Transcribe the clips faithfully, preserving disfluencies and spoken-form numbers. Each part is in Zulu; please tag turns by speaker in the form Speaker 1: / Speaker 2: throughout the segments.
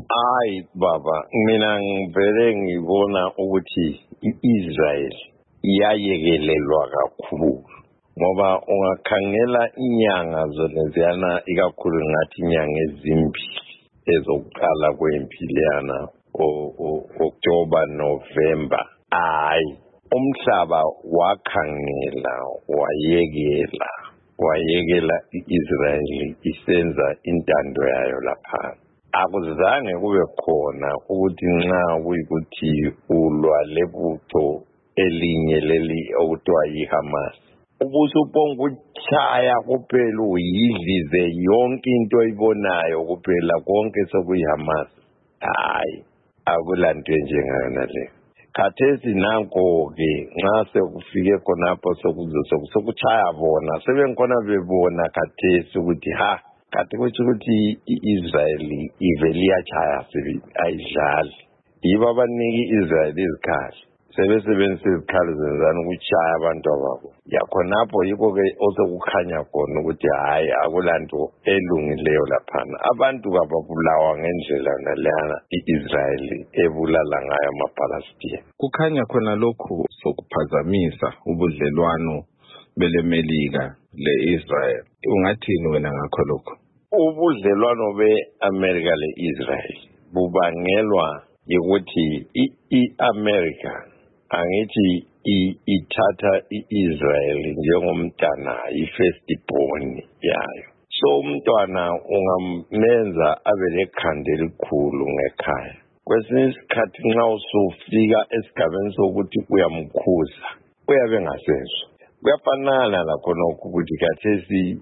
Speaker 1: Hayi baba, mina ngivele ngibona ukuthi i-Israel iyayekelelwa kakhulu ngoba ungakhangela inyanga zona ziyana ikakhulu ngathi inyanga ezimbili ezokuqala kwempi leyana October November. Hayi, umhlaba wakhangela wayekela wayekela i-Israel isenza intando yayo lapha. Akuzange kube khona ukuthi nxa kuyikuthi ulwa lebutho elinye leli okuthiwa yiHamas ubusuphonga uchaya kuphela uyidlize yonke into oyibonayo kuphela konke sokuyiHamas. Hayi, akulanto njengana le. Khathesi nanko-ke nxa sekufike khonapho sokuchaya bona sebengikhona bebona khathesi ukuthi ha kanti kuthi ukuthi i-Israel ivele iyachaya ayidlali. Yibo abanika i-Israel izikhali sebesebenzisa izikhali zenzani ukuchaya abantu ababo. Yakhonapho yikho-ke osekukhanya khona ukuthi hhayi akulanto elungileyo laphana. Abantu kababulawa ngendlela naleyana i-Israel ebulala ngayo amaPalestine.
Speaker 2: Kukhanya khona lokhu sokuphazamisa ubudlelwano belemelika le-Israel. Ungathini wena ngakho lokho?
Speaker 1: Ubudlelwano be-America le-Israel bubangelwa yikuthi i-America angithi ithatha i-Israel njengomntana i-firstborn yayo. So umntwana ungamenza abe lekhanda elikhulu ngekhaya. Kwesinye isikhathi nxa usufika esigabeni sokuthi uyamkhuza uyabe engasezwa. Kuyafanana lakhonokho ukuthi khathesi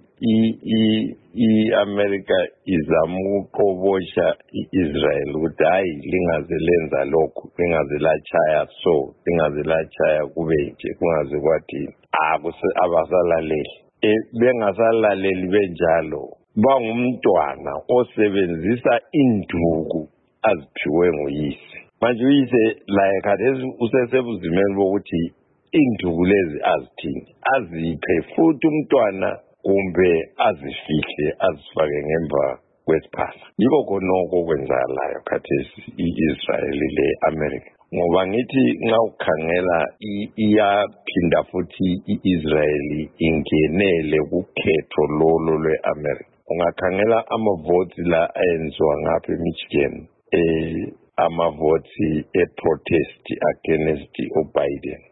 Speaker 1: i-America izama ukuqobosha i-Israel ukuthi hayi lingaze lenza lokhu, lingaze lachaya so, lingaze lachaya kube nje, kungaze kwathi abasalaleli. Bengasalaleli benjalo bangumntwana osebenzisa induku aziphiwe nguyise. Manje uyise laye khathesi usesebuzimeni bokuthi induku lezi azithini, aziphe futhi umntwana kumbe azifihle azifake ngemva kwesiphala. Yiko khonoko kwenzakalayo khathesi i-Israel le-America. Ngoba ngithi nxa ukhangela iyaphinda futhi i-Israel ingenele kukhetho lolo lwe-America. Ungakhangela amavoti la ayenziwa ngapha eMichigan, eh amavoti e-protest against uBiden.